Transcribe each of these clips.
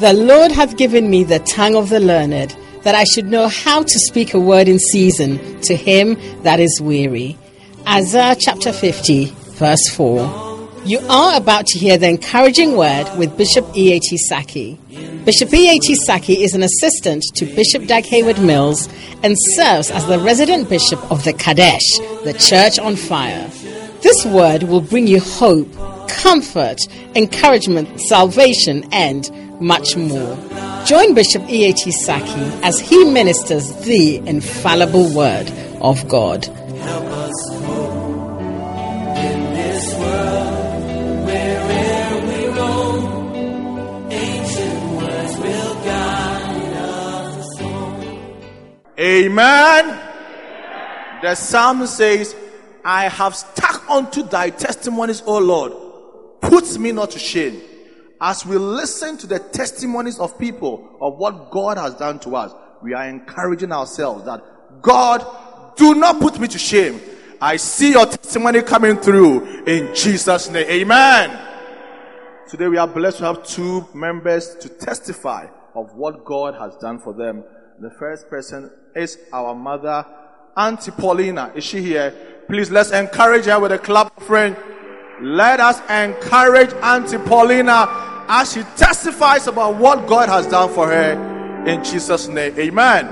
The Lord hath given me the tongue of the learned, that I should know how to speak a word in season to him that is weary. Isaiah chapter 50, verse 4. You are about to hear the encouraging word with Bishop E.A.T. Saki. Bishop E.A.T. Saki is an assistant to Bishop Dag Heward-Mills and serves as the resident bishop of the Kadesh, the Church on Fire. This word will bring you hope, comfort, encouragement, salvation, and much more. Join Bishop E.A.T. Saki as he ministers the infallible word of God. Help us hope in this world, wherever we roam, ancient words will guide us home. Amen. The psalm says, I have stuck unto thy testimonies, O Lord. Put me not to shame. As we listen to the testimonies of people of what God has done to us, we are encouraging ourselves that God, do not put me to shame. I see your testimony coming through in Jesus' name. Amen. Today we are blessed to have two members to testify of what God has done for them. The first person is our mother, Auntie Paulina. Is she here? Please, let's encourage her with a clap, friend. Let us encourage Auntie Paulina as she testifies about what God has done for her in Jesus' name. Amen.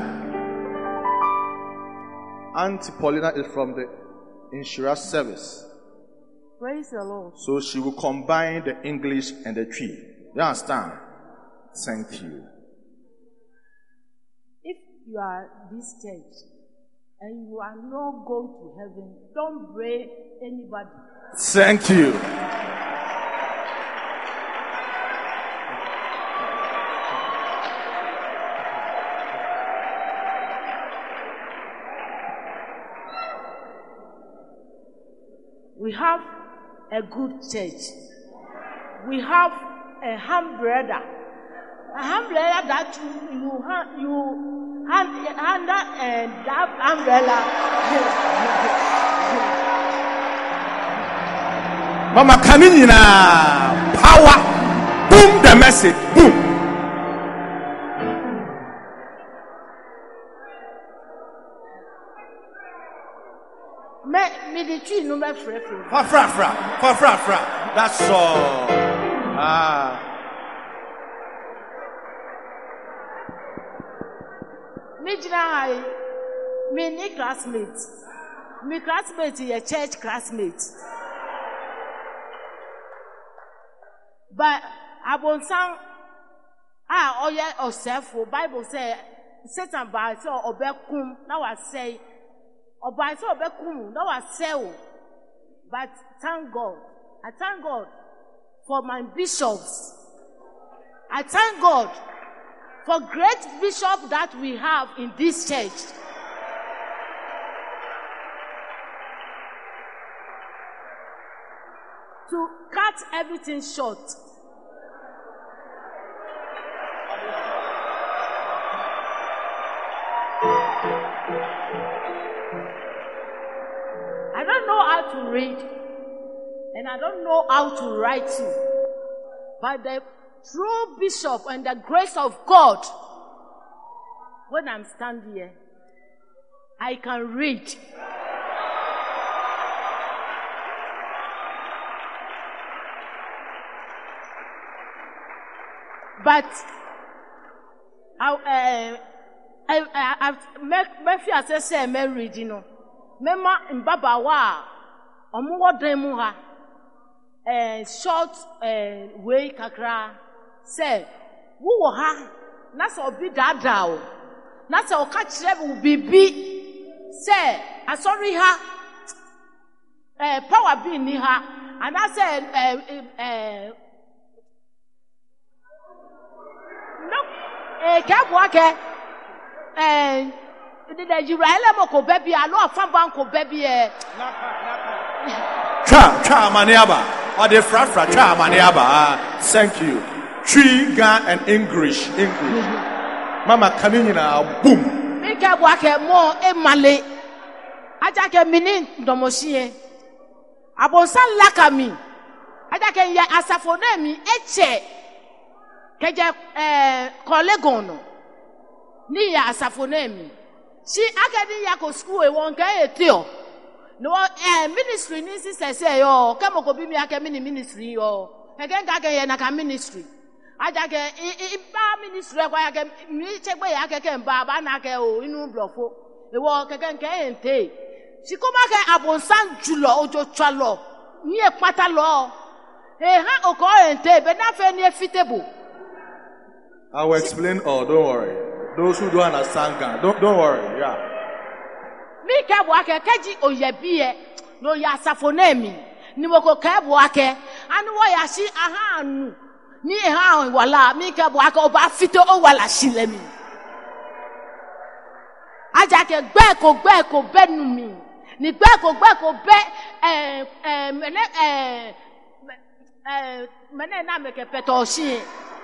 Auntie Paulina is from the insurance service. Praise the Lord. So she will combine the English and the tree. You understand? Thank you. If you are this church and you are not going to heaven, don't blame anybody. Thank you. We have a good church. We have a umbrella. A umbrella that you hand that umbrella. Mama Kanina, power, boom, the message, boom. Military no me free. Fra. That's all. Me classmates. Me classmates is a church classmate. But abonsang oye osefo Bible say Satan by so obekum na wa say obai so obekum na wa say. But thank God. I thank God for my bishops. I thank God for great bishop that we have in this church. To cut everything short, I don't know how to read and I don't know how to write too. But the true bishop and the grace of God, when I'm standing here, I can read. But I feel say me reading no. Mema mbaba wa omo wodem ha short way kakra say wo ha na so obi dada o na se o ka kire bu bibi say asori ha power be ni ha and I say Kabwake the Israel ko baby alo afan banko baby Cha maniaba or the fra cha maniaba. Thank you. Trigger and English. Mama Kanina boom. Me kabwake mo emale ajake mini ndomosie abonsan lakami ajake ya asafo na mi eche Keje Kolegon no. Ni ya asafonemi. Si akadi ya ko school e won ka etio. No ministry ni si say yo, kemo ko bi mi aka mini ministry yo. Again ka ye na ka ministry. Aja ke ba ministry kwa ya ke mi chegbe ya ke mba ba na ke o inu blofo. E wo ke ente. Si koma ke abonsan julo ojo twalo. Ni e pata lo. Ha oko ente be na fe ni efitable. I will explain all, don't worry. Those who don't understand can, don't worry, yeah. Mi kebo ake keji oyebie no ya safonemi ni moko kebo ake anu wo ya shi aha anu ni ha wala mi kebo ake oba fito o wala shilemi aja ke gbe ko benu mi ni gbe ko be mene na meke peto shi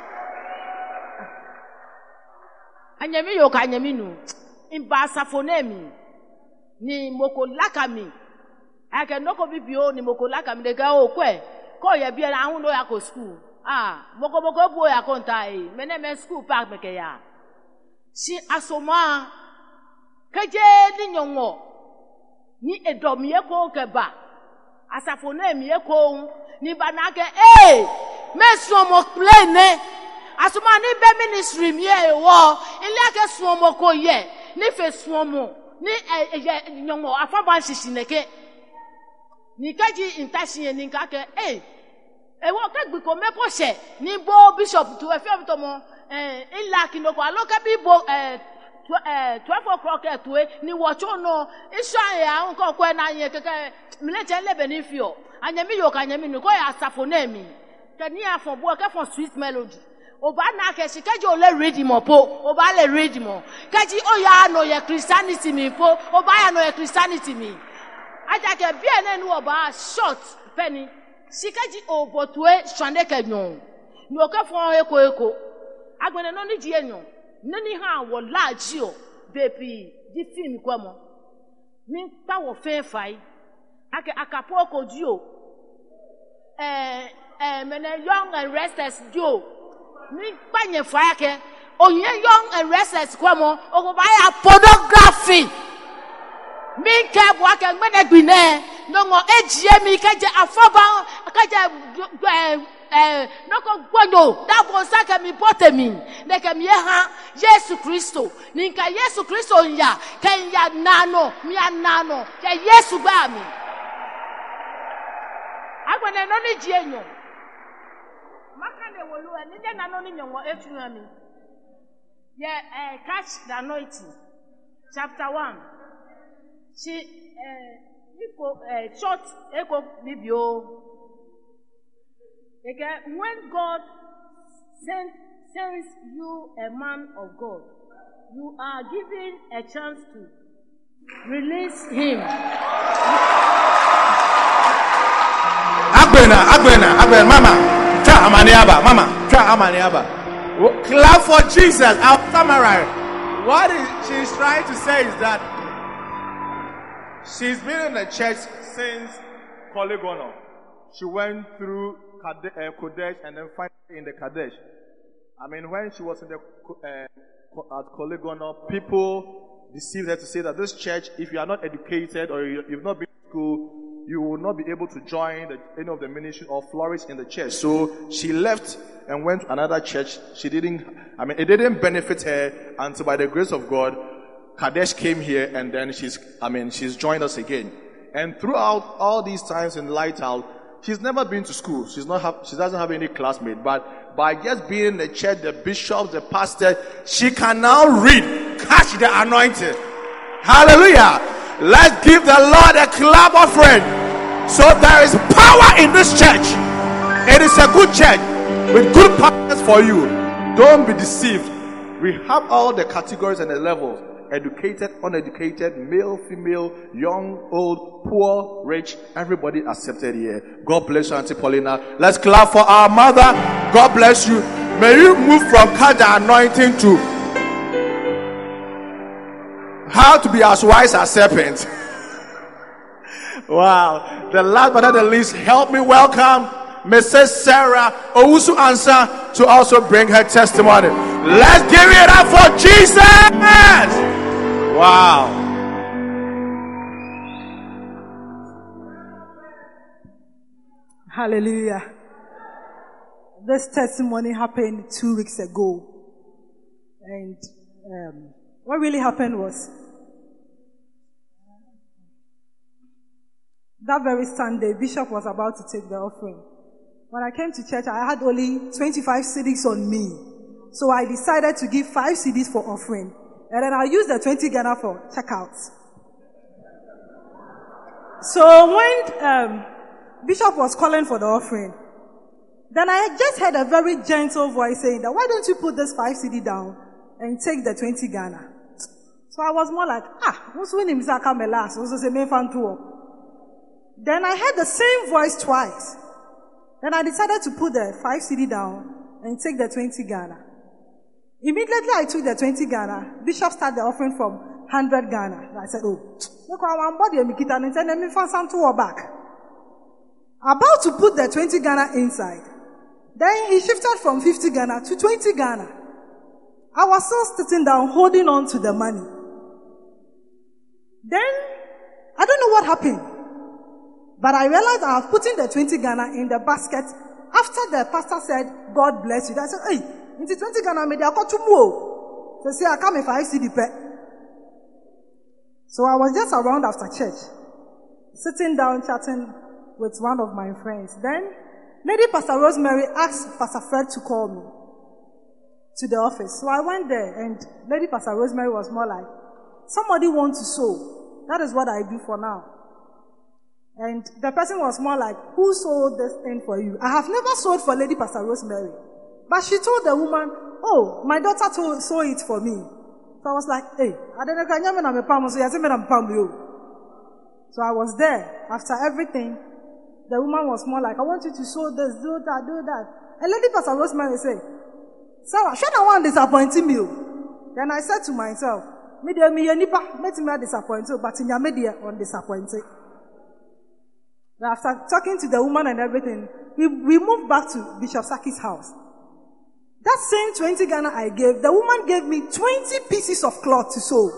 anyami yo ka anyami nu imba safonemi ni moko lakami ake noko bibio ni moko lakami de ga o kwe ko ye bia na hu no ya ko school moko bu ya ko nta mene me school park meke ya si asoma keje ni nyongo ni edomie ko keba asafonemi e ko ni banake me so mo play ne asoma ni be ministry mi e wo ile ake so mo ko ye ni fe so mo ni nyongo afaba shishineke ni kaji intashi ni nkake wo ka gbi ko mepo se ni bo bishop to efe to mo ila kinoko aloka bi bo 12 o'clock etwe ni wocho no isha ya nko kwe na anye keke mleche lebe ni fio anyami yo ka anyami no ko ya safonemi kani afon bo ke for sweet melody oba na ke sikaji ole read mo po oba le read mo kaji oya no ye Christianity mi po oba ya no ye Christianity mi aja ke bia na nu oba short penny sikaji obotwe swande ke nyon ni o ke fon eko agbene no ni di enyon nani ha wo large o baby di film kwa mo mi pa wo fe fai ake akapo ko dio mena young and restless dio mi panye fai ake onye young and restless kwa mo o ba ya pornography mi ke bo ake gbene gbine no ngo ejie mi keje afoba keje noko gbodo da bo saka mi botemi de ke mi ha Yesu Kristo ninka Yesu Kristo nya ke ya nano mi anano ke Yesu ba mi agbene no ni ji enyo maka ne wolu ani de nano ni nyo etu mi ye catch the anointing chapter 1 she short eko bibio. When God sends you a man of God, you are given a chance to release him. Agbena, Mama, try Amaniaba. Clap for Jesus. I'll summarize. What she's trying to say is that she's been in the church since Kolegono. She went through Kodesh and then finally in the Kadesh. I mean, when she was in the at Kolegono, people deceived her to say that this church, if you are not educated or you've not been to school, you will not be able to join any of the ministry or flourish in the church. So she left and went to another church. It didn't benefit her until by the grace of God, Kadesh came here and then she's joined us again. And throughout all these times in Lighthouse, she's never been to school. She doesn't have any classmate. But by just being in the church, the bishops, the pastor, she can now read, catch the anointing. Hallelujah. Let's give the Lord a clap offering. So there is power in this church. It is a good church with good partners for you. Don't be deceived. We have all the categories and the levels. Educated, uneducated, male, female, young, old, poor, rich, everybody accepted here. God bless you, Auntie Paulina. Let's clap for our mother. God bless you. May you move from catch the anointing to how to be as wise as serpents. Wow. The last but not the least, help me welcome Mrs. Sarah Owusu Ansah to also bring her testimony. Let's give it up for Jesus. Wow. Hallelujah. This testimony happened 2 weeks ago. And what really happened was that very Sunday, Bishop was about to take the offering. When I came to church, I had only 25 cedis on me. So I decided to give 5 cedis for offering. And then I used the 20 Ghana for checkouts. So when Bishop was calling for the offering, then I just heard a very gentle voice saying that, why don't you put this 5 cedi down and take the 20 Ghana? So I was more like, what's when him come last? Also say main fan tour. Then I heard the same voice twice. Then I decided to put the 5 cedi down and take the 20 Ghana. Immediately I took the 20 Ghana. Bishop started the offering from 100 Ghana. And I said, look, I'm body and Mikita and let me find some tour back. About to put the 20 Ghana inside. Then he shifted from 50 Ghana to 20 Ghana. I was still sitting down holding on to the money. Then, I don't know what happened. But I realized I was putting the 20 Ghana in the basket. After the pastor said, God bless you. I said, hey, into 20 Ghana, maybe I got 2 more. So say, I come if I see the pet. So I was just around after church, sitting down chatting with one of my friends. Then, Lady Pastor Rosemary asked Pastor Fred to call me to the office. So I went there, and Lady Pastor Rosemary was more like, somebody wants to sow. That is what I do for now. And the person was more like, who sold this thing for you? I have never sold for Lady Pastor Rosemary. But she told the woman, oh, my daughter sold it for me. So I was like, hey, so I was there. After everything, the woman was more like, I want you to show this, do that, do that. And Lady Pastor Rosemary said, Sarah, should I want disappointing you? Then I said to myself, me disappoint you, but in your media on disappointed. After talking to the woman and everything, we moved back to Bishop Saki's house. That same 20 Ghana I gave, the woman gave me 20 pieces of cloth to sew.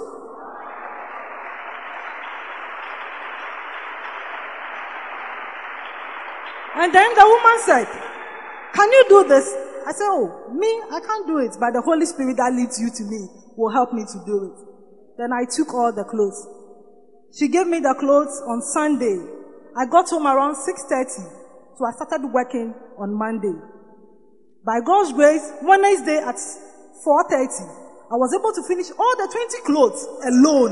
And then the woman said, can you do this? I said, oh, me, I can't do it, but the Holy Spirit that leads you to me will help me to do it. Then I took all the clothes. She gave me the clothes on Sunday. I got home around 6:30, so I started working on Monday. By God's grace, Wednesday at 4:30, I was able to finish all the 20 clothes alone.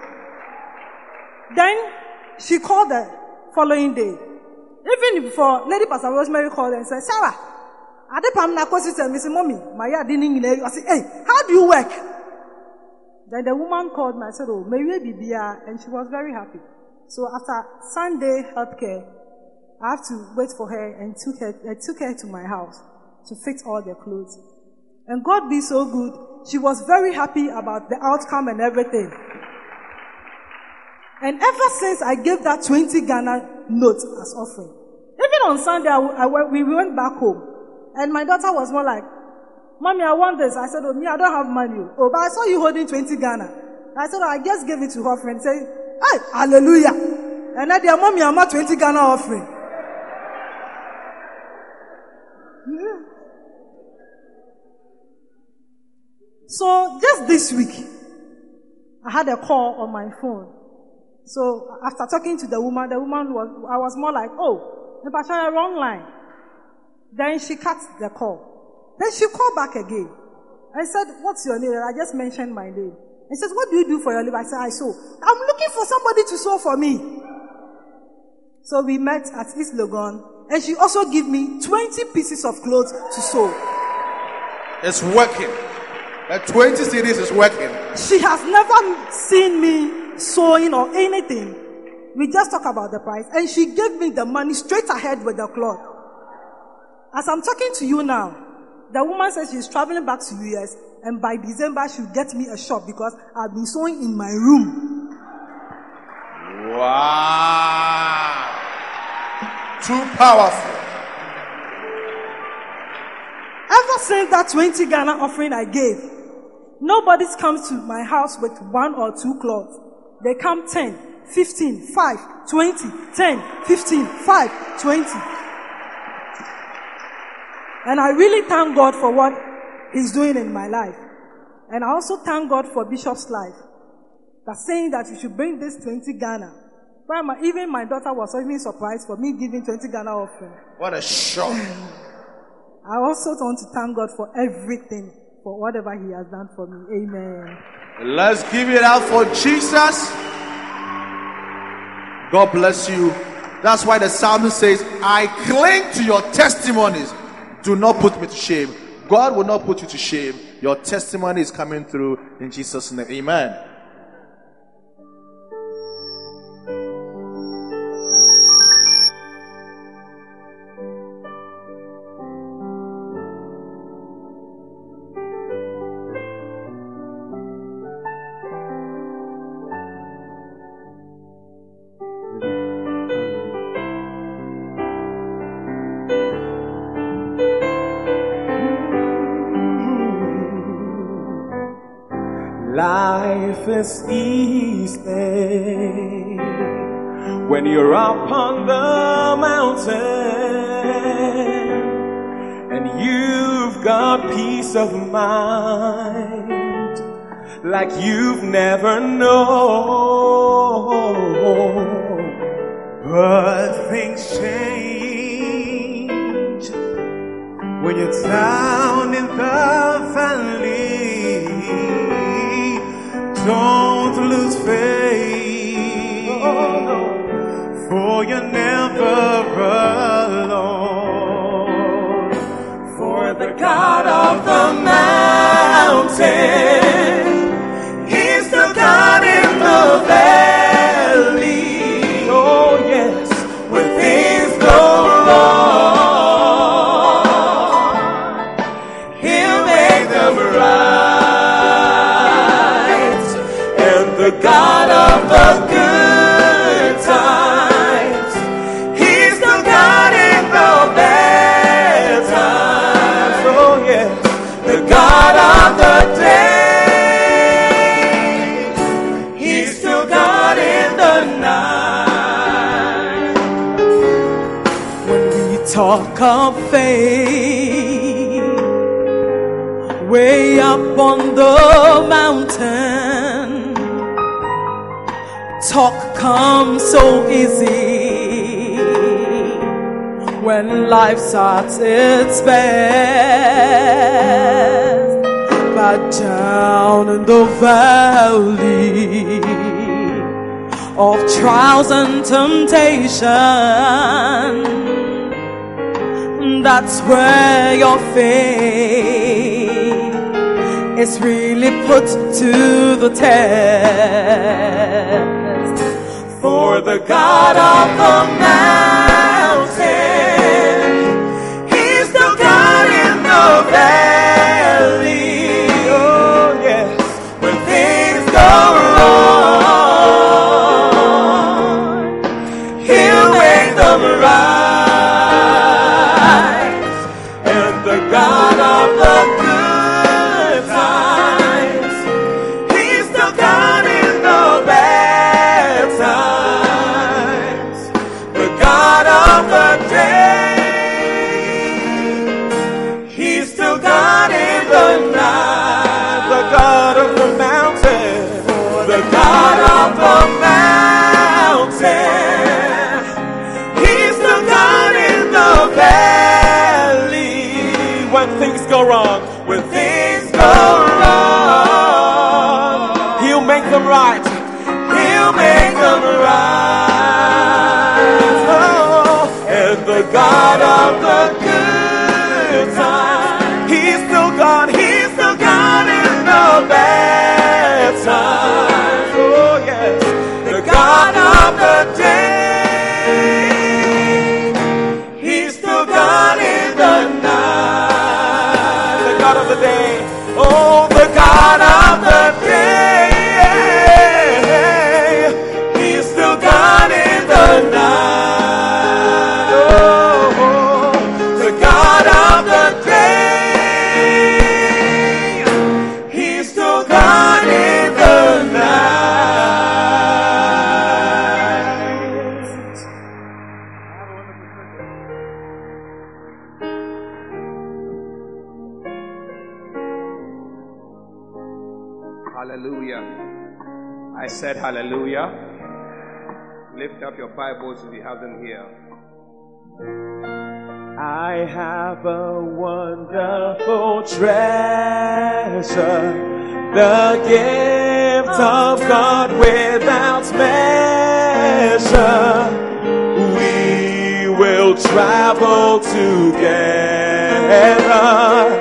Then she called the following day. Even before, Lady Pastor Rosemary called and said, Sarah, I said, Mommy, I said, hey, how do you work? Then the woman called me. I said, oh, may we be here? And she was very happy. So after Sunday healthcare, I have to wait for her and I took her to my house to fix all the clothes. And God be so good. She was very happy about the outcome and everything. And ever since I gave that 20 Ghana note as offering, even on Sunday, we went back home. And my daughter was more like, Mommy, I want this. I said, oh, me, I don't have money. Oh, but I saw you holding 20 Ghana. I said, oh, I just gave it to her friend. Say, hey, hallelujah. And I dear Mommy, I'm not 20 Ghana offering. Yeah. So just this week, I had a call on my phone. So after talking to the woman I was more like, oh, if I try a wrong line. Then she cut the call. Then she called back again. I said, what's your name? I just mentioned my name. He says, what do you do for your living? I said, I sew. I'm looking for somebody to sew for me. So we met at East Legon, and she also gave me 20 pieces of clothes to sew. It's working. That 20 cedis is working. She has never seen me sewing or anything. We just talk about the price, and she gave me the money straight ahead with the cloth. As I'm talking to you now, the woman says she's traveling back to US, and by December she'll get me a shop because I've been sewing in my room. Wow. Too powerful. Ever since that 20 Ghana offering I gave, nobody comes to my house with 1 or 2 cloths. They come 10, 15, 5, 20, 10, 15, 5, 20. And I really thank God for what He's doing in my life. And I also thank God for Bishop's life. That's saying that you should bring this 20 Ghana. Even my daughter was even surprised for me giving 20 Ghana offering. What a shock. I also want to thank God for everything, for whatever He has done for me. Amen. Let's give it out for Jesus. God bless you. That's why the psalmist says, I cling to your testimonies. Do not put me to shame. God will not put you to shame. Your testimony is coming through in Jesus' name. Amen. Life is easy when you're up on the mountain and you've got peace of mind like you've never known. But things change when you're down in the valley. Don't lose faith, for you're never alone. For the God of the mountain, He's the God in the valley. Oh yes, when things go wrong, He'll make them right. The God of the good times, He's the God in the bad times. Oh yes, the God of the day, He's still God in the night. When we talk of faith, way up on the mountain, talk comes so easy when life's at its best. But down in the valley of trials and temptation, that's where your faith is really put to the test. For the God of the mountain, He's the God in the valley. Oh yes, when things go wrong, He'll make them right. And the God of the good times, He's the God in the bad times. The God of the day, He's still God in the night. The God of the mountain, the God of the mountain, He's the God in the valley. When things go wrong, when things go wrong, He'll make them right. He'll make them right. Oh, and the God of the good time, He's still God. He's still God in the bad times. Oh yes, the God of the day, He's still God in the night. The God of the day. Oh, the God of the day, He's still God in the night. Oh, the God of the day. Hallelujah. I said hallelujah. Lift up your Bibles if you have them here. I have a wonderful treasure, the gift of God without measure. We will travel together,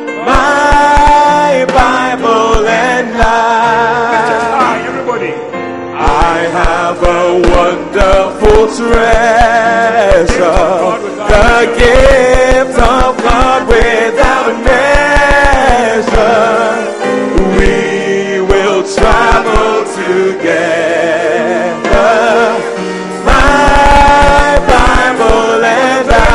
my Bible and I. Everybody. I have a wonderful treasure, the gift of God without measure. We will travel together, my Bible and I.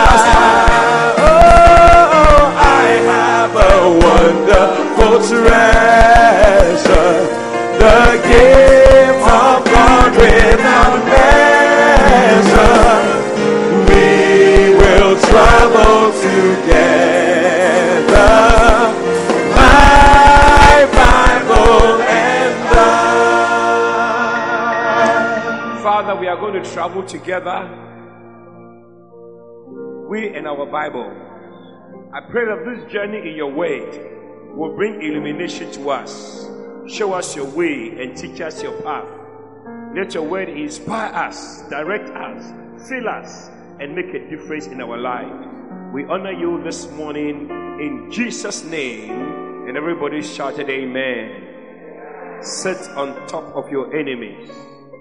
Oh, I have a wonderful treasure, the gift of God without measure. We will travel together, my Bible and I. Father, we are going to travel together. We and our Bible. I pray that this journey in your word will bring illumination to us. Show us your way and teach us your path. Let your word inspire us, direct us, fill us, and make a difference in our life. We honor you this morning in Jesus' name. And everybody shouted amen. Sit on top of your enemies.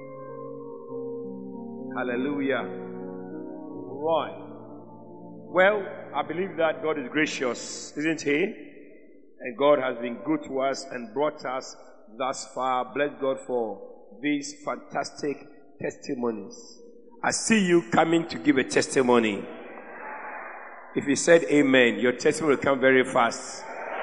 Hallelujah. Right. Well, I believe that God is gracious, isn't He? And God has been good to us and brought us thus far. Bless God for these fantastic testimonies. I see you coming to give a testimony. If you said amen, your testimony will come very fast.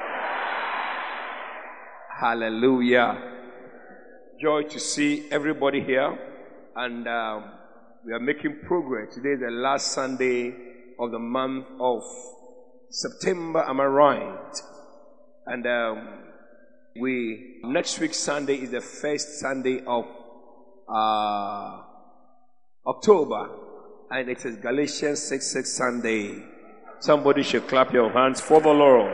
Hallelujah. Joy to see everybody here. And we are making progress. Today is the last Sunday of the month of September. Am I right? And next week Sunday is the first Sunday of October, and it is Galatians 6:6 Sunday. Somebody should clap your hands for the Lord.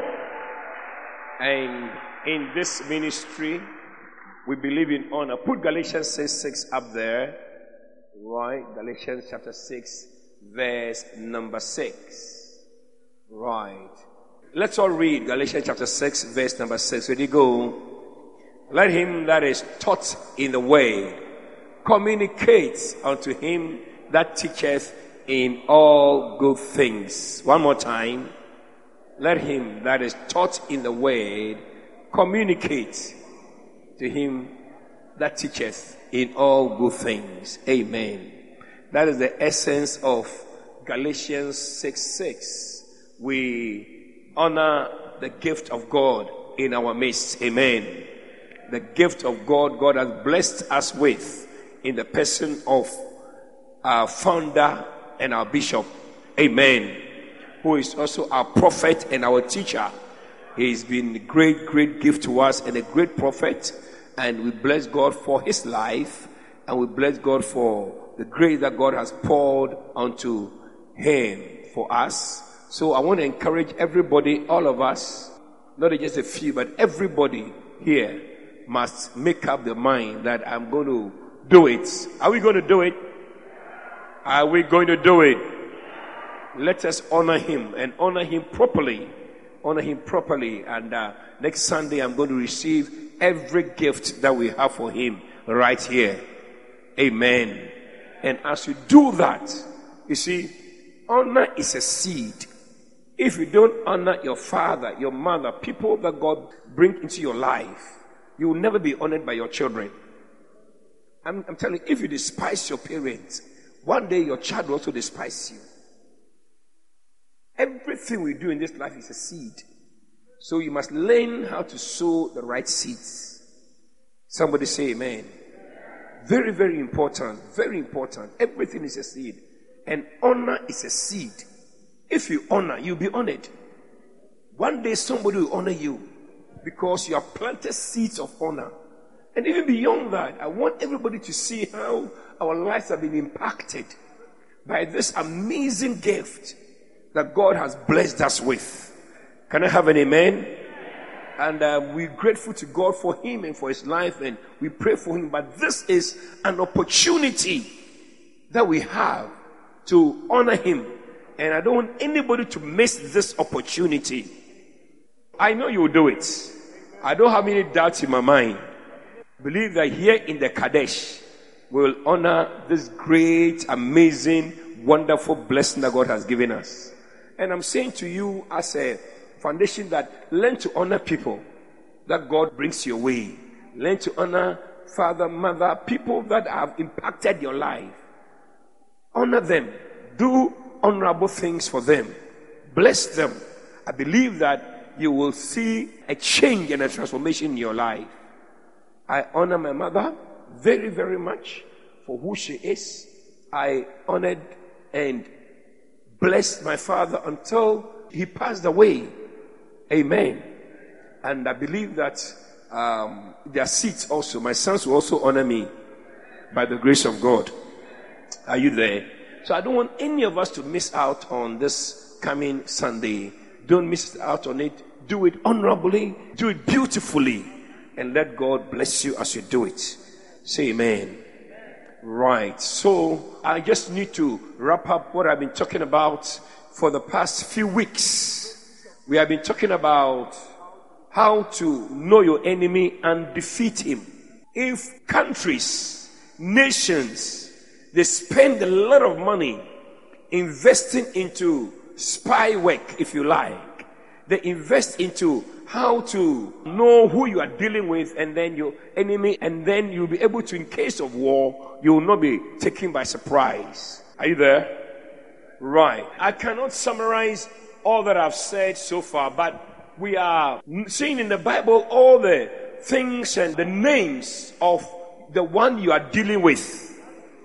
And in this ministry, we believe in honor. Put Galatians 6:6 up there, right? Galatians chapter 6, verse number 6, right? Let's all read Galatians chapter 6, verse number 6. Ready, go. Let him that is taught in the word communicate unto him that teacheth in all good things. One more time. Let him that is taught in the word communicate to him that teacheth in all good things. Amen. That is the essence of Galatians 6:6. We honor the gift of God in our midst. Amen. The gift of God has blessed us with in the person of our founder and our bishop. Amen. Who is also our prophet and our teacher. He's been a great gift to us and a great prophet. And we bless God for his life. And we bless God for the grace that God has poured onto him for us. So I want to encourage everybody, all of us, not just a few, but everybody here must make up the mind that I'm going to do it. Are we going to do it? Are we going to do it? Let us honor him and honor him properly. Honor him properly. And next Sunday, I'm going to receive every gift that we have for him right here. Amen. And as you do that, you see, honor is a seed. If you don't honor your father, your mother, people that God brings into your life, you will never be honored by your children. I'm telling you, if you despise your parents, one day your child will also despise you. Everything we do in this life is a seed. So you must learn how to sow the right seeds. Somebody say amen. Very, very important. Very important. Everything is a seed. And honor is a seed. If you honor, you'll be honored. One day somebody will honor you because you have planted seeds of honor And even beyond that, I want everybody to see how our lives have been impacted by this amazing gift that God has blessed us with. Can I have an amen? And we're grateful to God for him and for his life, and we pray for him. But this is an opportunity that we have to honor him. And I don't want anybody to miss this opportunity. I know you'll do it. I don't have any doubts in my mind. Believe that here in the Kadesh, we will honor this great, amazing, wonderful blessing that God has given us. And I'm saying to you as a foundation that learn to honor people that God brings your way. Learn to honor father, mother, people that have impacted your life. Honor them. Do honorable things for them. Bless them. I believe that you will see a change and a transformation in your life. I honor my mother very, very much for who she is. I honored and blessed my father until he passed away. Amen. And I believe that their seats also, my sons will also honor me by the grace of God. Are you there? So I don't want any of us to miss out on this coming Sunday. Don't miss out on it. Do it honorably. Do it beautifully. And let God bless you as you do it. Say amen. Right. So I just need to wrap up what I've been talking about for the past few weeks. We have been talking about how to know your enemy and defeat him. If countries, nations, they spend a lot of money investing into spy work, if you like. They invest into how to know who you are dealing with and then your enemy, and then you'll be able to, in case of war, you will not be taken by surprise. Are you there? Right. I cannot summarize all that I've said so far, but we are seeing in the Bible all the things and the names of the one you are dealing with.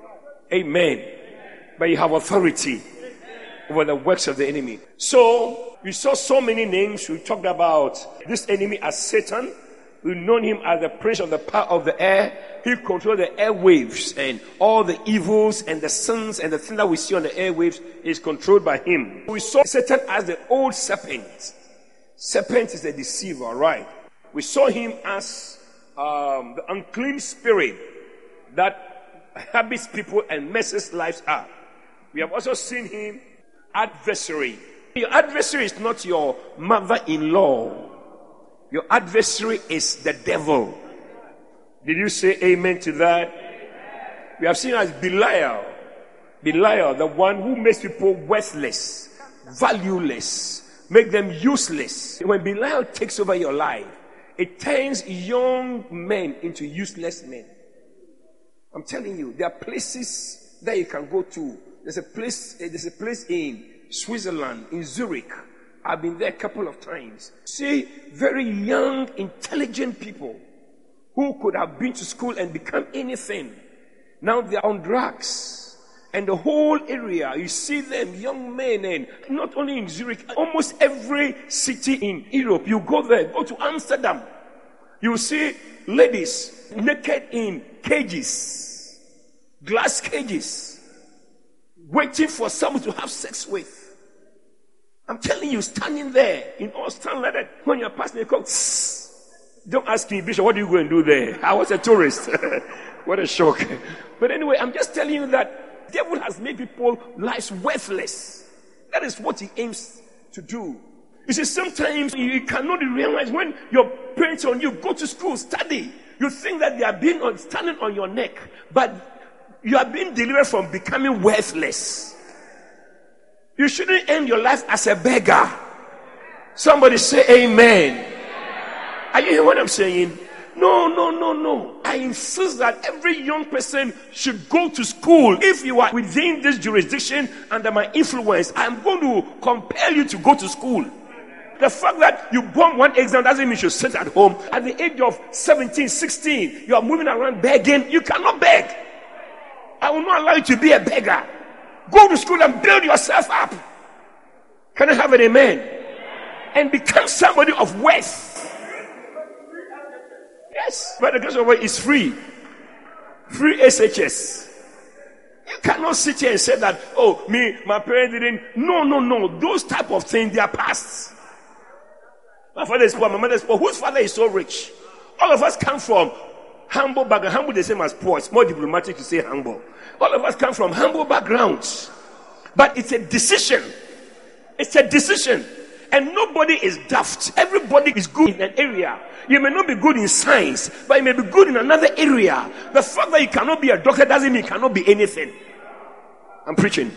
Amen. But you have authority over the works of the enemy. So, we saw so many names. We talked about this enemy as Satan. We've known him as the prince of the power of the air. He controls the airwaves, and all the evils and the sins and the thing that we see on the airwaves is controlled by him. We saw Satan as the old serpent. Serpent is a deceiver, right? We saw him as the unclean spirit that habits people and messes lives up. We have also seen him adversary. Your adversary is not your mother-in-law. Your adversary is the devil. Did you say amen to that? We have seen as Belial. Belial, the one who makes people worthless, valueless, make them useless. When Belial takes over your life, it turns young men into useless men. I'm telling you, there are places that you can go to. There's a place in Switzerland, in Zurich. I've been there a couple of times. See very young, intelligent people who could have been to school and become anything. Now they are on drugs. And the whole area, you see them, young men, and not only in Zurich, almost every city in Europe. You go there, go to Amsterdam. You see ladies naked in cages, glass cages, waiting for someone to have sex with. I'm telling you, standing there in all stand like that. When you're passing, they call, don't ask me, Bishop, what do you go and do there? I was a tourist. What a shock. But anyway, I'm just telling you that the devil has made people's lives worthless. That is what he aims to do. You see, sometimes you cannot realize when your parents on you go to school, study. You think that they are standing on your neck, but you are being delivered from becoming worthless. You shouldn't end your life as a beggar. Somebody say amen. Are you hearing what I'm saying? No. I insist that every young person should go to school. If you are within this jurisdiction under my influence, I'm going to compel you to go to school. The fact that you bomb one exam doesn't mean you should sit at home. At the age of 17, 16, you are moving around begging. You cannot beg. I will not allow you to be a beggar. Go to school and build yourself up. Can I have an amen? And become somebody of worth. Yes, by the grace of God, it's free. Free SHS. You cannot sit here and say that, oh, my parents didn't. No. Those type of things, they are past. My father is poor, my mother is poor. Whose father is so rich? All of us come from humble background. Humble the same as poor. It's more diplomatic to say humble. All of us come from humble backgrounds. But it's a decision. It's a decision. And nobody is daft. Everybody is good in an area. You may not be good in science, but you may be good in another area. The fact that you cannot be a doctor doesn't mean you cannot be anything. I'm preaching.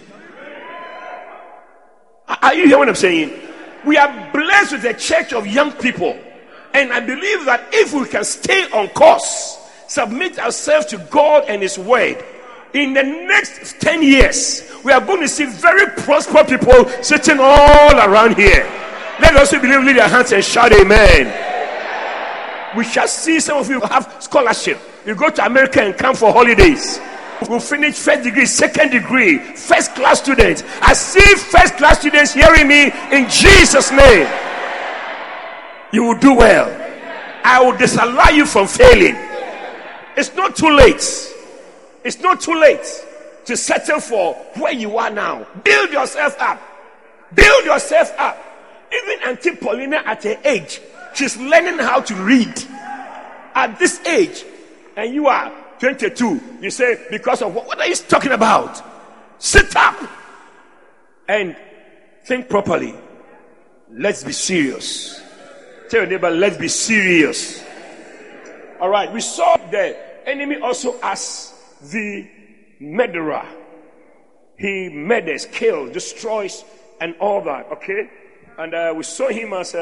Are you hearing what I'm saying? We are blessed with a church of young people. And I believe that if we can stay on course, submit ourselves to God and His Word, in the next 10 years, we are going to see very prosperous people sitting all around here. Let us believe, lift your hands and shout amen. We shall see some of you have scholarship. You go to America and come for holidays. We'll finish first degree, second degree, first class students. I see first class students hearing me in Jesus' name. You will do well. I will disallow you from failing. It's not too late. It's not too late to settle for where you are now. Build yourself up. Build yourself up. Even Auntie Paulina at her age, she's learning how to read. At this age, and you are 22, you say, because of what are you talking about? Sit up and think properly. Let's be serious. Tell your neighbor, let's be serious. All right, we saw the enemy also as the murderer. He murders, kills, destroys, and all that. Okay, and we saw him as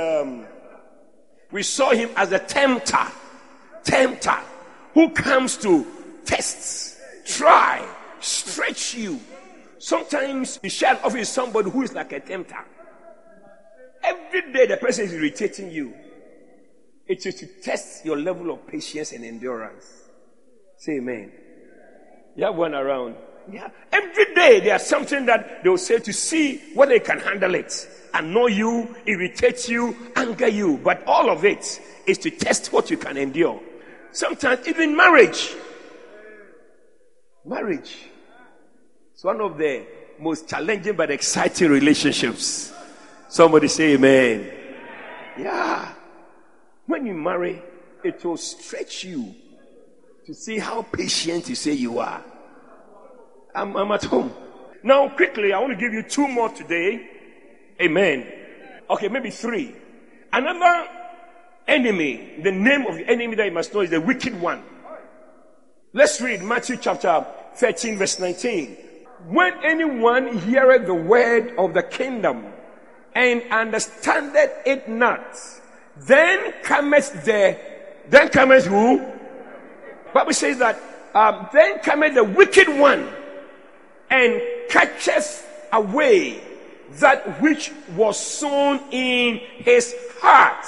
a tempter who comes to test, try, stretch you. Sometimes you share off with somebody who is like a tempter. Every day the person is irritating you. It is to test your level of patience and endurance. Say amen. You have one around. Yeah. Every day there's something that they will say to see whether they can handle it. Annoy you, irritate you, anger you. But all of it is to test what you can endure. Sometimes even marriage. Marriage is one of the most challenging but exciting relationships. Somebody say amen. Yeah. When you marry, it will stretch you to see how patient you say you are. I'm at home. Now, quickly, I want to give you 2 more today. Amen. Okay, maybe 3. Another enemy, the name of the enemy that you must know is the wicked one. Let's read Matthew chapter 13, verse 19. When anyone heareth the word of the kingdom and understandeth it not, then cometh who? Bible says that then cometh the wicked one and catcheth away that which was sown in his heart.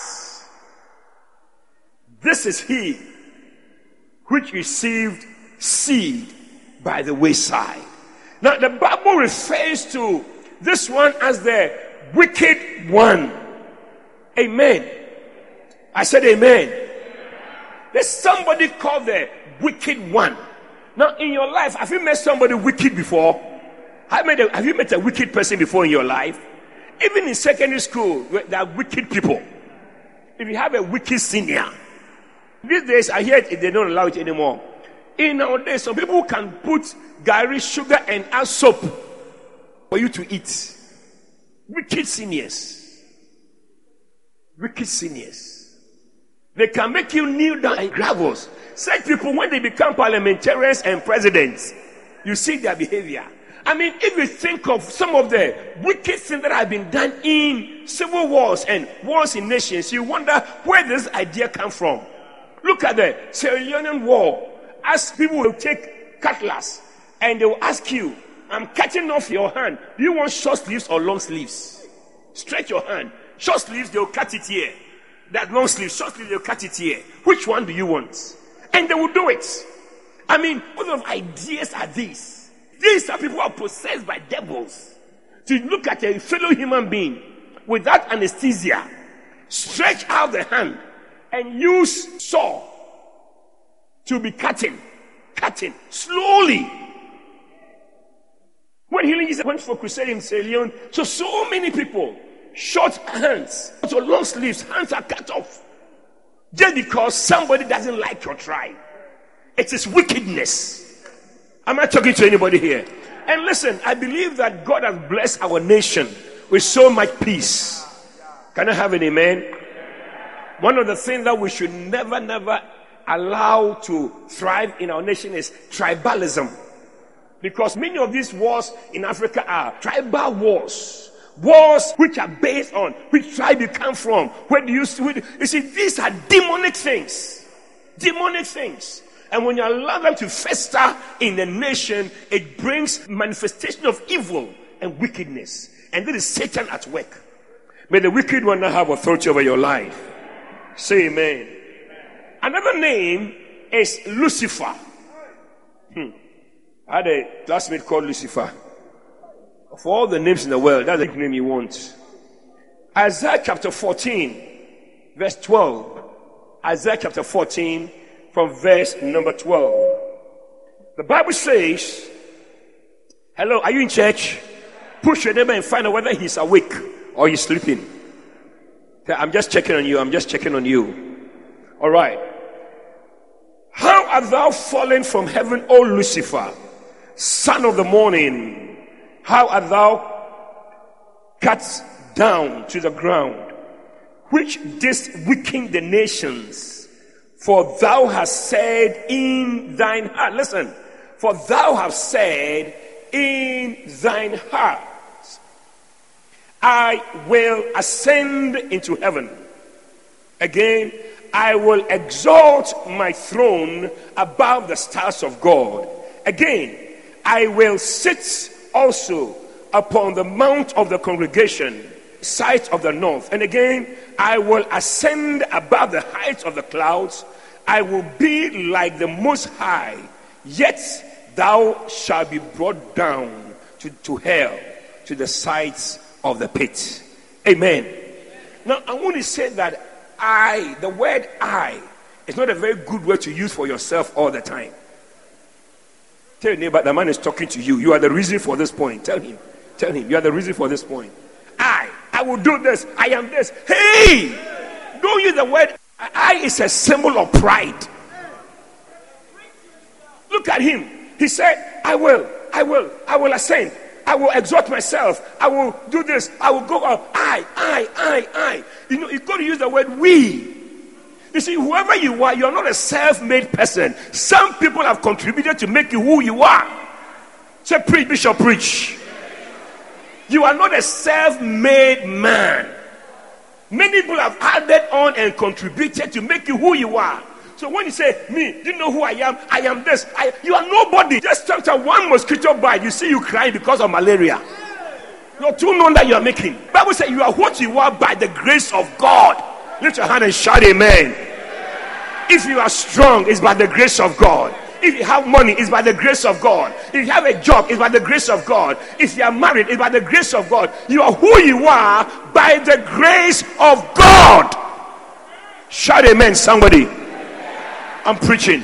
This is he which received seed by the wayside. Now the Bible refers to this one as the wicked one. Amen. I said amen. There's somebody called the wicked one. Now in your life, have you met somebody wicked before? Have you met a wicked person before in your life? Even in secondary school, there are wicked people. If you have a wicked senior, these days I hear they don't allow it anymore. In nowadays, some people can put garri, sugar, and add soap for you to eat. Wicked seniors. Wicked seniors. They can make you kneel down and gravels. Such people, when they become parliamentarians and presidents, you see their behavior. I mean, if you think of some of the wicked things that have been done in civil wars and wars in nations, you wonder where this idea come from. Look at the Sierra Leonean war. As people will take cutlass and they will ask you, I'm cutting off your hand. Do you want short sleeves or long sleeves? Stretch your hand. Short sleeves, they'll cut it here. That long sleeves, short sleeves, they'll cut it here. Which one do you want? And they will do it. I mean, what sort of ideas are these? These are people who are possessed by devils. To look at a fellow human being without anesthesia, stretch out the hand and use saw to be cutting slowly. When Healing Jesus went for crusade in Sierra Leone, so many people, short hands, so long sleeves, hands are cut off. Just because somebody doesn't like your tribe. It is wickedness. Am I talking to anybody here? And listen, I believe that God has blessed our nation with so much peace. Can I have an amen? One of the things that we should never allow to thrive in our nation is tribalism. Because many of these wars in Africa are tribal wars. Wars which are based on which tribe you come from. Where do you see? You see, these are demonic things. Demonic things. And when you allow them to fester in the nation, it brings manifestation of evil and wickedness. And this is Satan at work. May the wicked one not have authority over your life. Say amen. Another name is Lucifer. I had a classmate called Lucifer. Of all the names in the world, that's the name you want. Isaiah chapter 14, verse 12. Isaiah chapter 14, from verse number 12. The Bible says, hello, are you in church? Push your neighbor and find out whether he's awake or he's sleeping. I'm just checking on you. All right. How art thou fallen from heaven, O Lucifer, son of the morning? How art thou cut down to the ground, which didst weaken the nations? For thou hast said in thine heart, listen, for thou hast said in thine heart, I will ascend into heaven. Again, I will exalt my throne above the stars of God. Again, I will sit also upon the mount of the congregation, sight of the north. And again, I will ascend above the heights of the clouds. I will be like the Most High, yet thou shalt be brought down to hell, to the sides of the pit. Amen. Now, I want to say that the word I, is not a very good word to use for yourself all the time. Tell your neighbor, the man is talking to you. You are the reason for this point. Tell him, you are the reason for this point. I will do this. I am this. Hey! Don't use the word I is a symbol of pride. Look at him. He said, I will ascend. I will exalt myself. I will do this. I will go up. I. You know, you've got to use the word we. You see, whoever you are, you're not a self-made person. Some people have contributed to make you who you are. Say, preach, Bishop, preach. You are not a self-made man. Many people have added on and contributed to make you who you are. So when you say, me, do you know who I am? I am this. You are nobody. Just chapter 1 mosquito bite, you see you crying because of malaria. You're too known that you are making. The Bible says you are what you are by the grace of God. Lift your hand and shout amen. If you are strong, it's by the grace of God. If you have money, it's by the grace of God. If you have a job, it's by the grace of God. If you are married, it's by the grace of God. You are who you are by the grace of God. Shout amen, somebody. I'm preaching.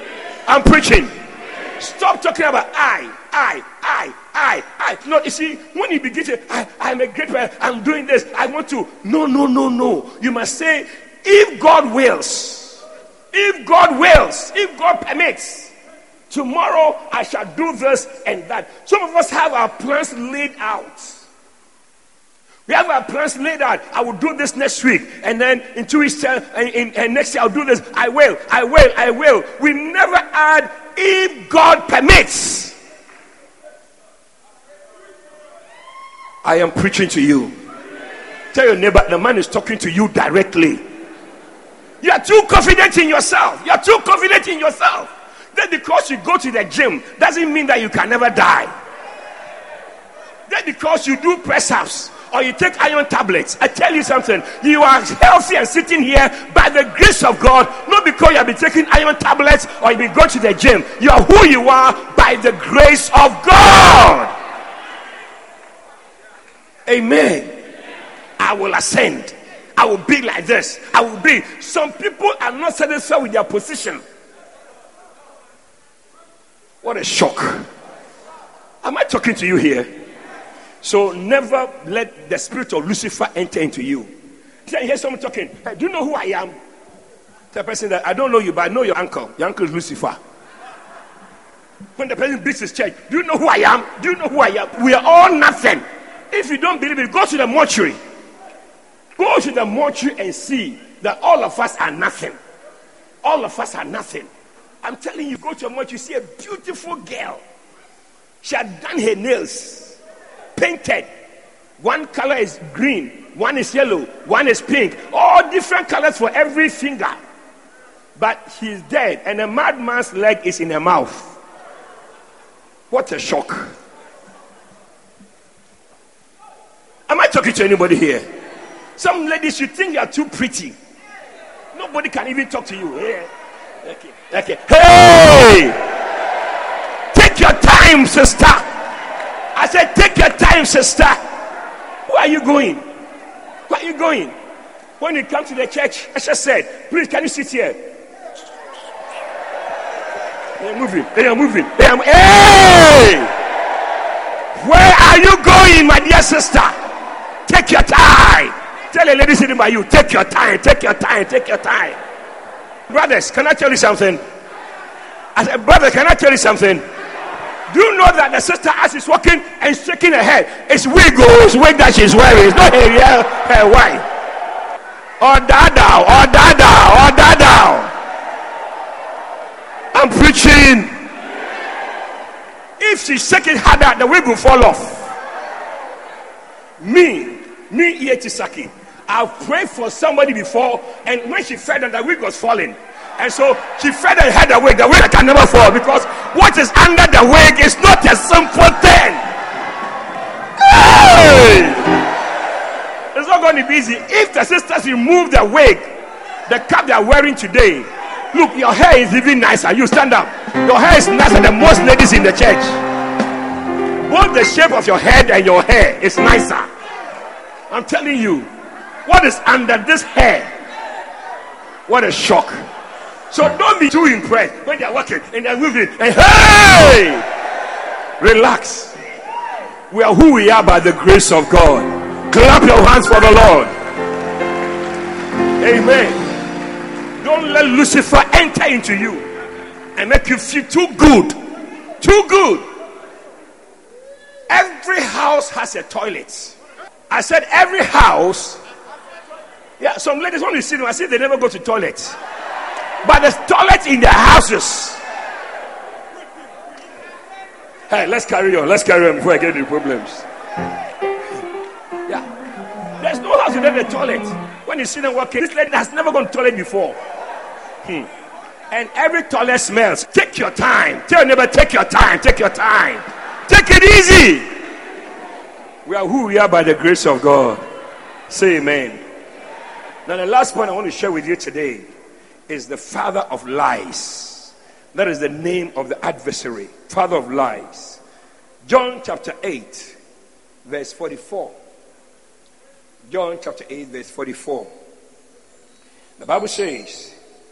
Stop talking about I. No, you see, when you begin to, I'm a great man, I'm doing this, I want to. No. You must say, if God wills, if God permits, tomorrow I shall do this and that. Some of us have our plans laid out. We have our plans laid out. I will do this next week, and then in 2 weeks time, and next year I'll do this. I will. We never add if God permits. I am preaching to you. Tell your neighbor, the man is talking to you directly. You are too confident in yourself. That because you go to the gym doesn't mean that you can never die. That because you do press-ups or you take iron tablets, I tell you something, you are healthy and sitting here by the grace of God, not because you have been taking iron tablets or you've been going to the gym. You are who you are by the grace of God. Amen. I will ascend. I will be like this. I will be. Some people are not satisfied with their position. What a shock. Am I talking to you here? So never let the spirit of Lucifer enter into you. You hear someone talking, hey, do you know who I am? Tell the person that I don't know you, but I know your uncle. Your uncle is Lucifer. When the person beats his chest, do you know who I am? Do you know who I am? We are all nothing. If you don't believe it, go to the mortuary. Go to the mortuary and see that all of us are nothing. All of us are nothing. I'm telling you, go to a mortuary, you see a beautiful girl. She had done her nails, painted. One color is green, one is yellow, one is pink. All different colors for every finger. But she's dead, and a madman's leg is in her mouth. What a shock. Am I talking to anybody here? Some ladies, you think you are too pretty. Nobody can even talk to you. Yeah. Okay. Hey! Take your time, sister. I said, take your time, sister. Where are you going? Where are you going? When you come to the church, I just said, please, can you sit here? They are moving. Hey! Where are you going, my dear sister? Take your time. Tell a lady sitting by you, take your time. Brothers, can I tell you something? I said, brother, can I tell you something? Do you know that the sister as is walking and shaking her head, it's wig that she's wearing. It's not her real hair white. Or dada. I'm preaching. If she's shaking harder, the wig will fall off. Me, Ietisaki, I've prayed for somebody before, and when she fell down, the wig was falling. And so she fell and had the wig that can never fall, because what is under the wig is not a simple thing. Hey! It's not going to be easy. If the sisters remove the wig, the cap they are wearing today, look, your hair is even nicer. You stand up. Your hair is nicer than most ladies in the church. Both the shape of your head and your hair is nicer. I'm telling you, what is under this hair? What a shock. So don't be too impressed when they're walking and they're moving and hey! Relax. We are who we are by the grace of God. Clap your hands for the Lord. Amen. Don't let Lucifer enter into you and make you feel too good. Too good. Every house has a toilet. I said every house. Yeah, some ladies when you see them, I see they never go to toilet. But there's toilet in their houses. Hey, let's carry on before I get into problems. Yeah. There's no house without a toilet. When you see them walking, this lady has never gone to toilet before. And every toilet smells. Take your time. Tell your neighbor, take your time. Take it easy. We are who we are by the grace of God. Say amen. Now the last point I want to share with you today is the father of lies. That is the name of the adversary. Father of lies. John chapter 8 verse 44. John chapter 8 verse 44. The Bible says,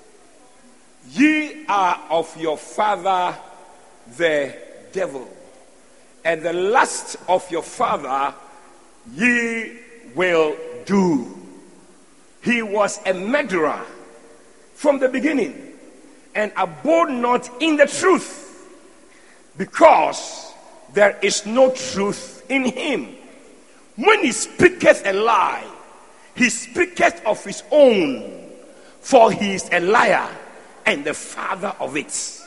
ye are of your father the devil, and the lust of your father ye will do. He was a murderer from the beginning, and abode not in the truth, because there is no truth in him. When he speaketh a lie, he speaketh of his own, for he is a liar and the father of it.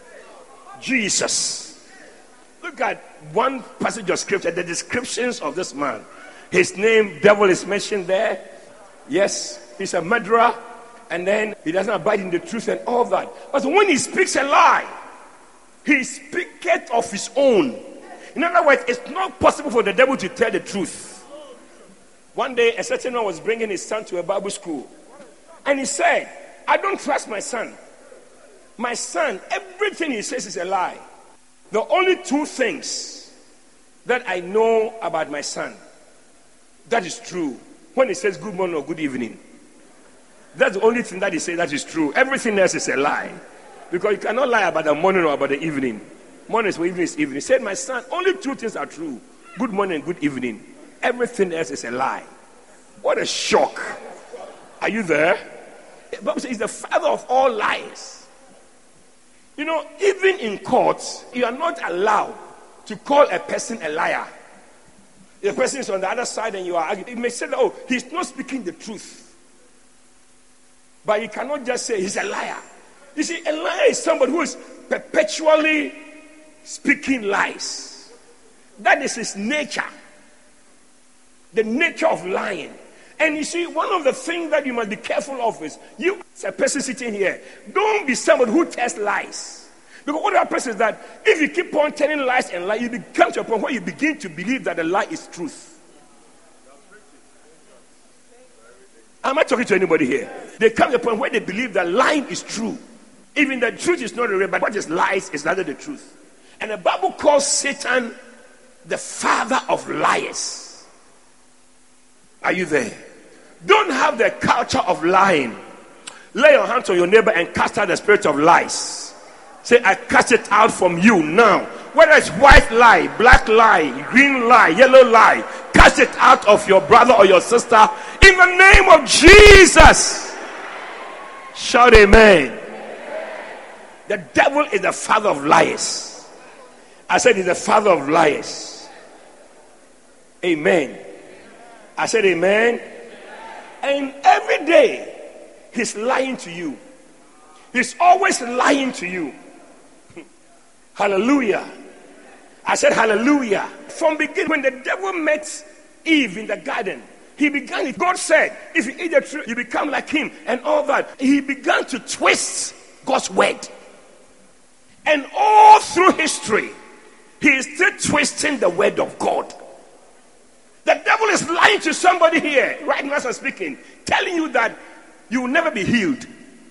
Jesus. Look at one passage of scripture, the descriptions of this man. His name, devil, is mentioned there. Yes, he's a murderer, and then he doesn't abide in the truth and all that. But when he speaks a lie, he speaketh of his own. In other words, it's not possible for the devil to tell the truth. One day, a certain one was bringing his son to a Bible school, and he said, I don't trust my son. My son, everything he says is a lie. The only two things that I know about my son that is true, when he says good morning or good evening, that's the only thing that he says that is true. Everything else is a lie, because you cannot lie about the morning or about the evening. Morning is evening is evening. He said, my son, only two things are true. Good morning and good evening. Everything else is a lie. What a shock. Are you there? The Bible says he's the father of all lies. You know, even in court, you are not allowed to call a person a liar. If the person is on the other side and you are arguing, you may say, oh, he's not speaking the truth. But you cannot just say he's a liar. You see, a liar is somebody who is perpetually speaking lies. That is his nature. The nature of lying. And you see, one of the things that you must be careful of is, you as a person sitting here, don't be somebody who tells lies. Because what happens is that if you keep on telling lies and lies, you become to a point where you begin to believe that the lie is truth. Am I talking to anybody here? They come to a point where they believe that lying is true. Even the truth is not real, but what is lies is rather the truth. And the Bible calls Satan the father of liars. Are you there? Don't have the culture of lying. Lay your hands on your neighbor and cast out the spirit of lies. Say, I cast it out from you now. Whether it's white lie, black lie, green lie, yellow lie, cast it out of your brother or your sister in the name of Jesus. Shout amen. The devil is the father of liars. I said he's the father of liars. Amen. I said amen. And every day he's lying to you. He's always lying to you. Hallelujah. I said hallelujah. From beginning, when the devil met Eve in the garden, he began it. God said, if you eat the tree, you become like him and all that. He began to twist God's word. And all through history, he is still twisting the word of God. The devil is lying to somebody here, right now as I'm speaking, telling you that you will never be healed.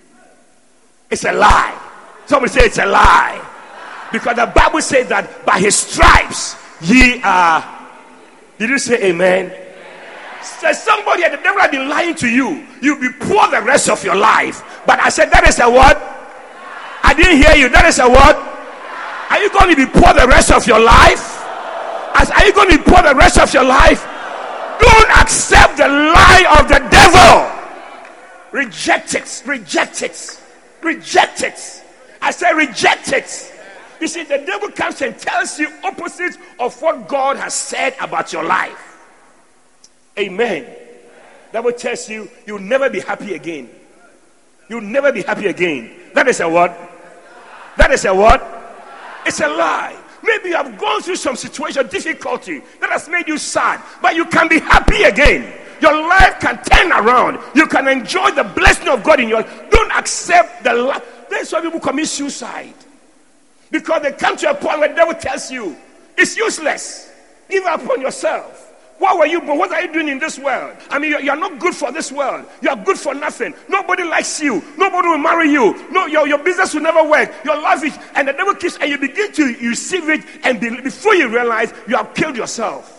It's a lie. Somebody say it's a lie. Because the Bible says that by his stripes ye are. Did you say amen? So somebody, the devil has been lying to you. You'll be poor the rest of your life. But I said that is a what? I didn't hear you. That is a what? Are you going to be poor the rest of your life? Are you going to be poor the rest of your life? Don't accept the lie of the devil. Reject it. Reject it. Reject it. I say reject it. You see, the devil comes and tells you opposite of what God has said about your life. Amen. The devil tells you you'll never be happy again. You'll never be happy again. That is a what? That is a what? It's a lie. Maybe you have gone through some situation, difficulty that has made you sad, but you can be happy again. Your life can turn around. You can enjoy the blessing of God in your life. Don't accept the lie. That's why people commit suicide. Because they come to a point where the devil tells you it's useless. Give up on yourself. What were you? What are you doing in this world? I mean, you're not good for this world. You are good for nothing. Nobody likes you. Nobody will marry you. No, your business will never work. Your life is, and the devil keeps, and you begin to receive it, and before you realize, you have killed yourself.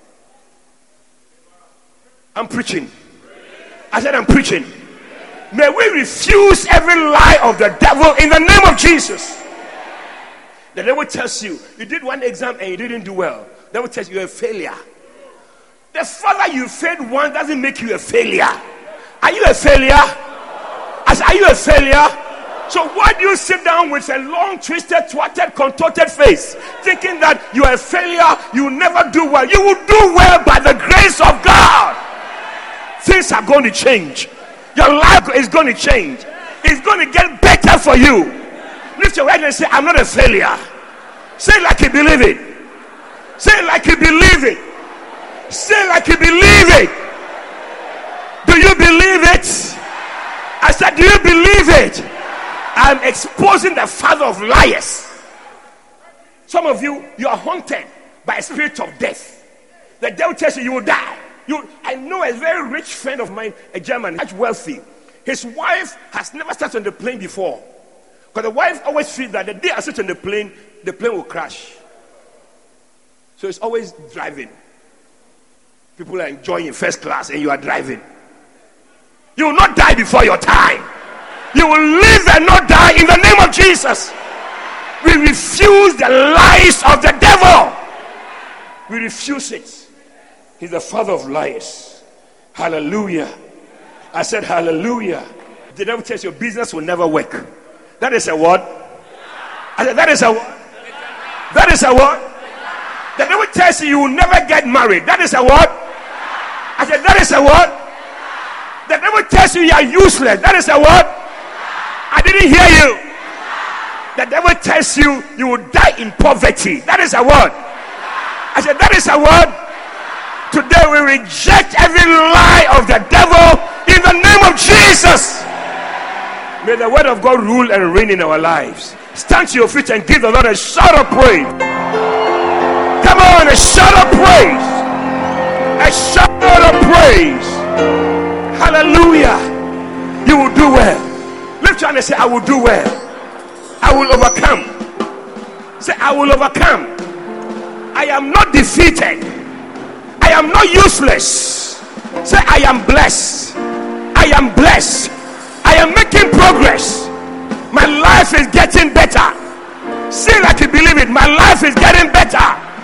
I'm preaching. I said I'm preaching. May we refuse every lie of the devil in the name of Jesus. The devil tells you, you did one exam and you didn't do well. The devil tells you you're a failure. The fact that you failed one doesn't make you a failure. Are you a failure? Are you a failure? So why do you sit down with a long, twisted, twatted, contorted face, thinking that you are a failure, you will never do well? You will do well by the grace of God. Things are going to change. Your life is going to change. It's going to get better for you. Lift your right hand and say, I'm not a failure. Say it like you believe it. Say it like you believe it. Say it like you believe it. Do you believe it? I said, do you believe it? I'm exposing the father of liars. Some of you are haunted by a spirit of death. The devil tells you will die. I know a very rich friend of mine, a German, much wealthy. His wife has never sat on the plane before. Because the wife always feels that the day I sit on the plane will crash. So it's always driving. People are enjoying first class and you are driving. You will not die before your time. You will live and not die in the name of Jesus. We refuse the lies of the devil. We refuse it. He's the father of lies. Hallelujah. I said hallelujah. The devil tells your business will never work. That is a what? I said that is a what? That is a what? The devil tells you will never get married. That is a what? I said that is a what? The devil tells you are useless. That is a what? I didn't hear you. The devil tells you you will die in poverty. That is a word. I said that is a word. Today we reject every lie of the devil in the name of Jesus. May the word of God rule and reign in our lives. Stand to your feet and give the Lord a shout of praise. Come on, a shout of praise. A shout of praise. Hallelujah. You will do well. Lift your hand and say, I will do well. I will overcome. Say, I will overcome. I am not defeated. I am not useless. Say, I am blessed. I am blessed. I am making progress. My life is getting better. Say like you believe it. My life is getting better.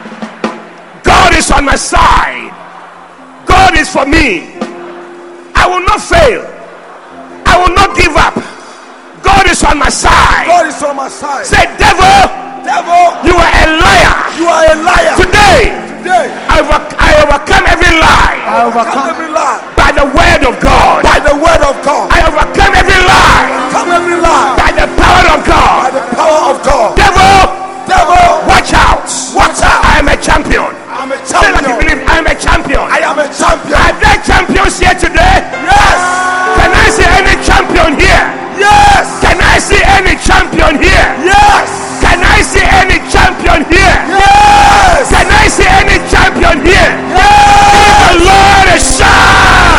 God is on my side. God is for me. I will not fail. I will not give up. God is on my side. God is on my side. Say, devil, you are a liar. You are a liar. Today, I overcome every lie. I overcome every lie. By the word of God. By the word of God. I overcome every lie. Overcome every lie. By the power of God. By the power of God. Devil, watch out. Watch out. I am a champion. I'm a Say like you champion. believe, I am a champion. I am a champion. Are there champions here today? Yes. Can I see any champion here? Yes. Can I see any champion here? Yes. Can I see any champion here? Yes. Can I see any champion here? Yes. Give the Lord a shout.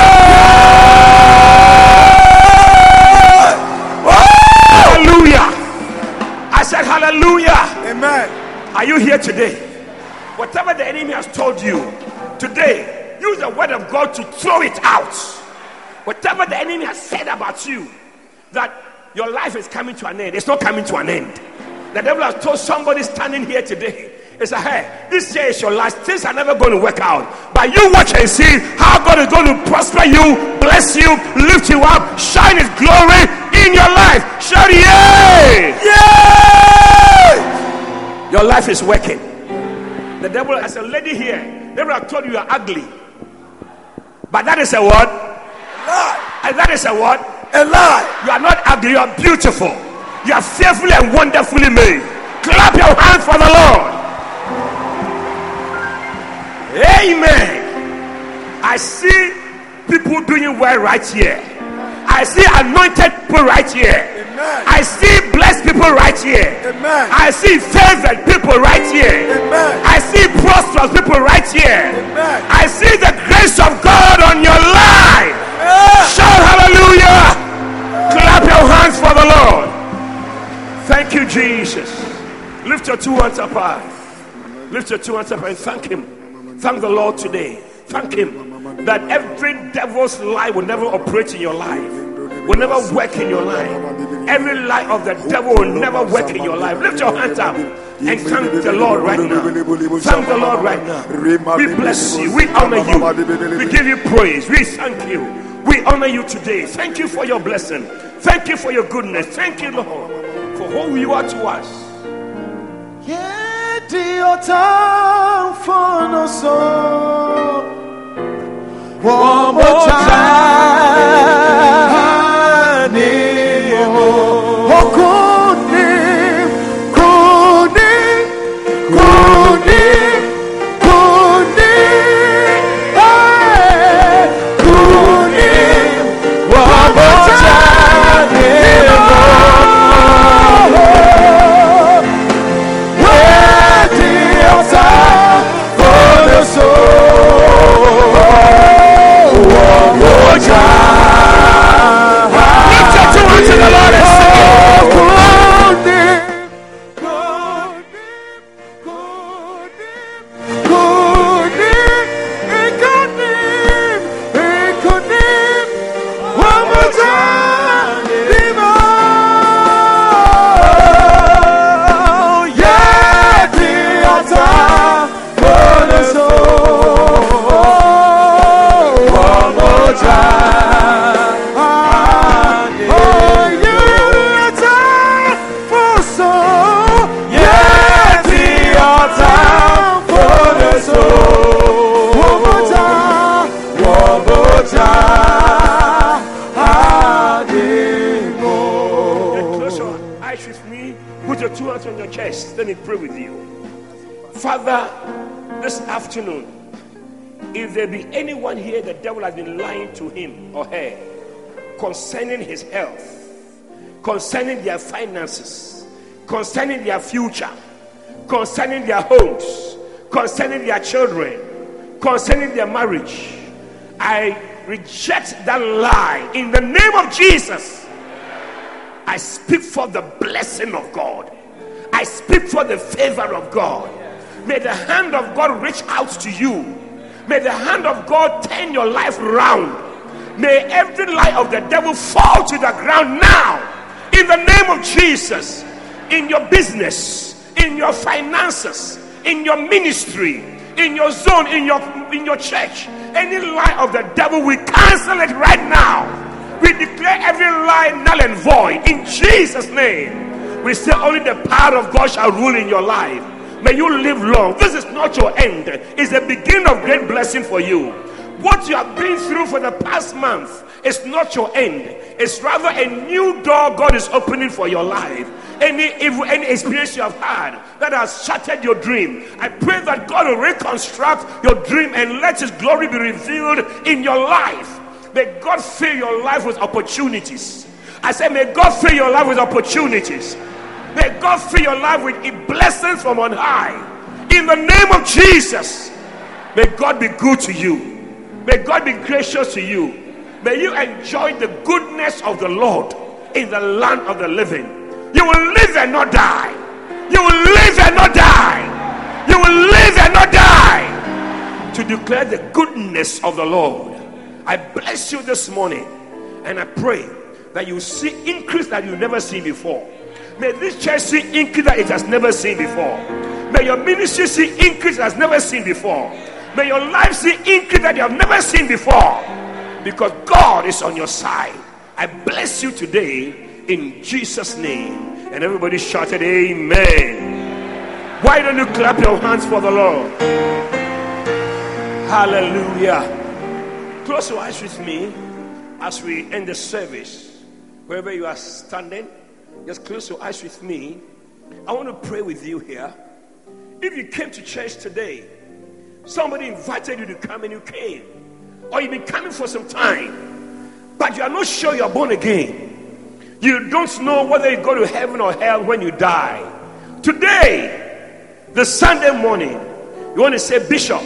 Hallelujah. I said hallelujah. Amen. Are you here today? Whatever the enemy has told you today, use the word of God to throw it out. Whatever the enemy has said about you, that your life is coming to an end, it's not coming to an end. The devil has told somebody standing here today, it's a hey, this year is your last, things are never going to work out. But you watch and see how God is going to prosper you, bless you, lift you up, shine his glory in your life. Shout yay! Yay! Your life is working. The devil, as a lady here, the devil has told you are ugly. But that is a word. Lie. And that is a word. A lie. You are not ugly, you are beautiful. You are fearfully and wonderfully made. Clap your hands for the Lord. Amen. I see people doing well right here. I see anointed people right here. Amen. I see blessed people right here. Amen. I see favored people right here. Amen. I see prosperous people right here. Amen. I see the grace of God on your life. Yeah. Shout hallelujah. Clap your hands for the Lord. Thank you, Jesus. Lift your two hands up high. Lift your two hands up and thank him. Thank the Lord today. Thank him that every devil's lie will never operate in your life, will never work in your life. Every lie of the devil will never work in your life. Lift your hands up and thank the Lord right now. Thank the Lord right now. We bless you. We honor you. We give you praise. We thank you. We honor you today. Thank you for your blessing. Thank you for your goodness. Thank you, Lord, for who you are to us. Yeah, dear time for no soul. One more time. Oh, kunim, kunim, kunim, kunim, hey, kunim. One more time. Yeah, dear time for the soul. One more time. Lift your two hands to the Lord and sing it. One more time. hands on your chest. Let me pray with you. Father, this afternoon, if there be anyone here the devil has been lying to him or her concerning his health, concerning their finances, concerning their future, concerning their homes, concerning their children, concerning their marriage, I reject that lie in the name of Jesus. I speak for the blessing of God. I speak for the favor of God. May the hand of God reach out to you. May the hand of God turn your life around. May every lie of the devil fall to the ground now in the name of Jesus. In your business, in your finances, in your ministry, in your zone, in your church, any lie of the devil, we cancel it right now. We declare every lie null and void in Jesus' name. We say only the power of God shall rule in your life. May you live long. This is not your end. It's the beginning of great blessing for you. What you have been through for the past month is not your end. It's rather a new door God is opening for your life. Any experience you have had that has shattered your dream, I pray that God will reconstruct your dream and let His glory be revealed in your life. May God fill your life with opportunities. I say, may God fill your life with opportunities. May God fill your life with a blessing from on high. In the name of Jesus, may God be good to you. May God be gracious to you. May you enjoy the goodness of the Lord in the land of the living. You will live and not die. You will live and not die. You will live and not die to declare the goodness of the Lord. I bless you this morning, and I pray that you see increase that you've never seen before. May this church see increase that it has never seen before. May your ministry see increase that it has never seen before. May your life see increase that you have never seen before. Because God is on your side. I bless you today in Jesus' name. And everybody shouted amen. Why don't you clap your hands for the Lord? Hallelujah. Close your eyes with me as we end the service. Wherever you are standing, just close your eyes with me. I want to pray with you here. If you came to church today, somebody invited you to come and you came, or you've been coming for some time, but you are not sure you are born again. You don't know whether you go to heaven or hell when you die. Today, the Sunday morning, you want to say, Bishop,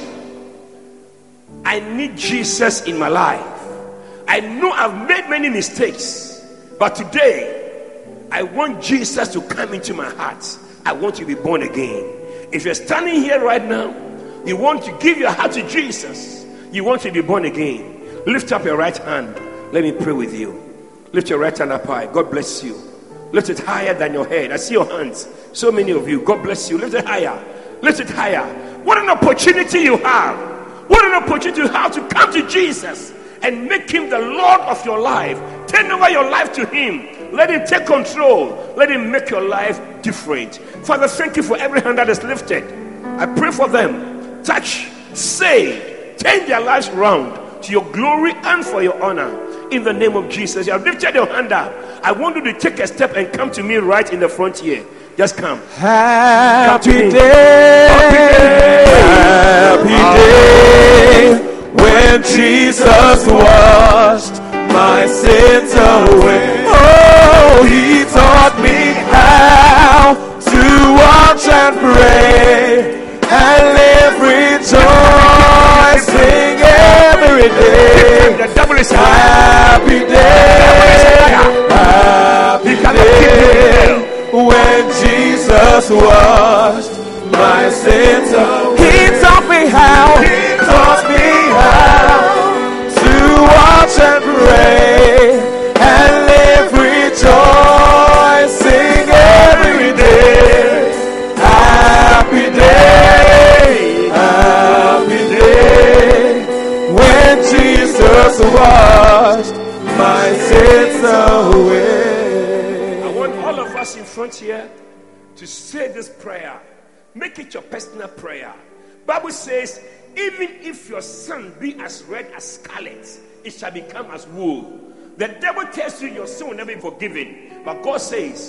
I need Jesus in my life. I know I've made many mistakes, but today I want Jesus to come into my heart. I want to be born again. If you're standing here right now, you want to give your heart to Jesus, you want to be born again, lift up your right hand. Let me pray with you. Lift your right hand up high. God bless you. Lift it higher than your head. I see your hands. So many of you. God bless you. Lift it higher. Lift it higher. What an opportunity you have. What an opportunity you have to come to Jesus and make Him the Lord of your life. Turn over your life to Him. Let Him take control. Let Him make your life different. Father, thank you for every hand that is lifted. I pray for them. Touch, save, turn their lives around to your glory and for your honor. In the name of Jesus. You have lifted your hand up. I want you to take a step and come to me right in the front here. Just come. Happy day. Happy day. When Jesus washed my sins away. Oh, He taught me how to watch and pray and live rejoicing every day. The devil is happy day. Happy day. When Jesus washed my sins away. He taught me how. He taught me how to watch and pray and live rejoicing every day. Happy day. Happy day. When Jesus washed my sins away. I want all of us in front here to say this prayer. Make it your personal prayer. Bible says, even if your son be as red as scarlet, it shall become as wool. The devil tells you your sin will never be forgiven. But God says,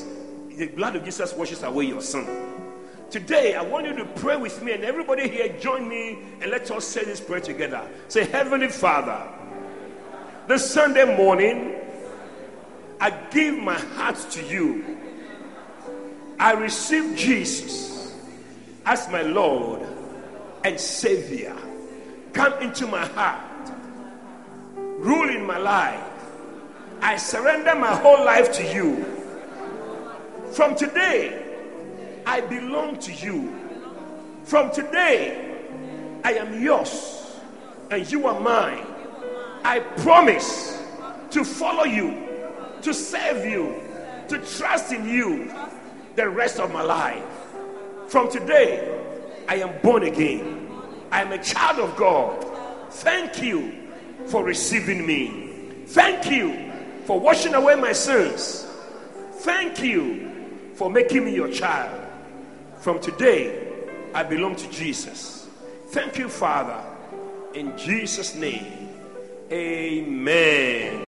The blood of Jesus washes away your sin. Today, I want you to pray with me, and everybody here join me, and let's all say this prayer together. Say, Heavenly Father, this Sunday morning, I give my heart to you. I receive Jesus as my Lord and Savior. Come into my heart. Rule in my life. I surrender my whole life to you. From today, I belong to you. From today, I am yours and you are mine. I promise to follow you, to serve you, to trust in you the rest of my life. From today, I am born again. I am a child of God. Thank you for receiving me. Thank you for washing away my sins. Thank you for making me your child. From today, I belong to Jesus. Thank you, Father. In Jesus' name, amen.